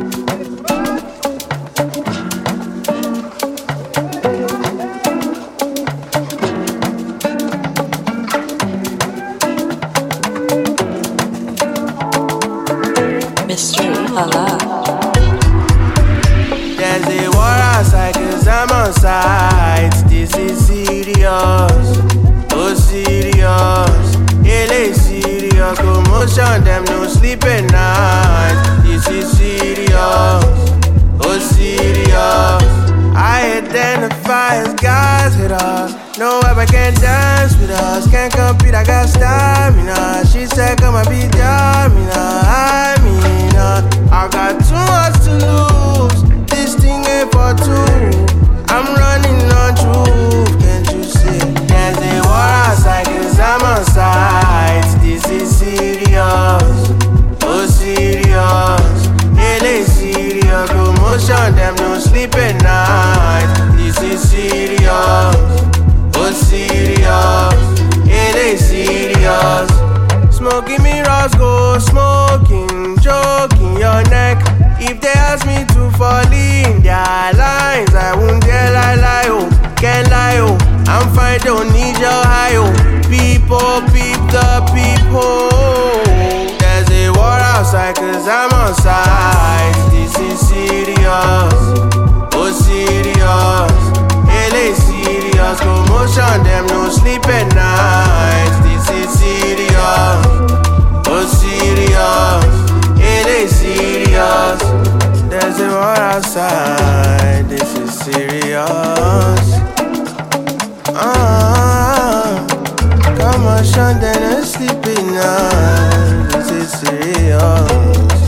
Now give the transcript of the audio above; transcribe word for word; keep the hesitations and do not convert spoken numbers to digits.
Mister Lala. There's a war outside cause I'm on site. This is serious, oh serious. L A serious, commotion, them no sleep at night. This is serious, oh serious. I identify as guys with us. No ever can dance with us. Can't compete, I got stamina. She said come and be Jamina. I mean uh, I got too much to lose. This thing ain't for two. I'm running on truth, can't you see? There's a war outside cause I'm on site. This is serious, oh serious. L A serious, commotion, them no sleep at night. This is serious, oh serious. L A serious. Smoking me Roscoe, smoking, joking your neck. If they ask me to fall in their lines, I won't dare lie, lie, oh, can't lie, oh. I'm fine, don't need your high, oh. People, peep the people. There's a war outside cause I'm on site. This is serious, oh serious. L A serious, commotion, them no sleep at night. This is serious, oh serious. L A serious. There's a war outside. This is serious. Ah, come on, Sean, then I'm sleeping now. This is serious.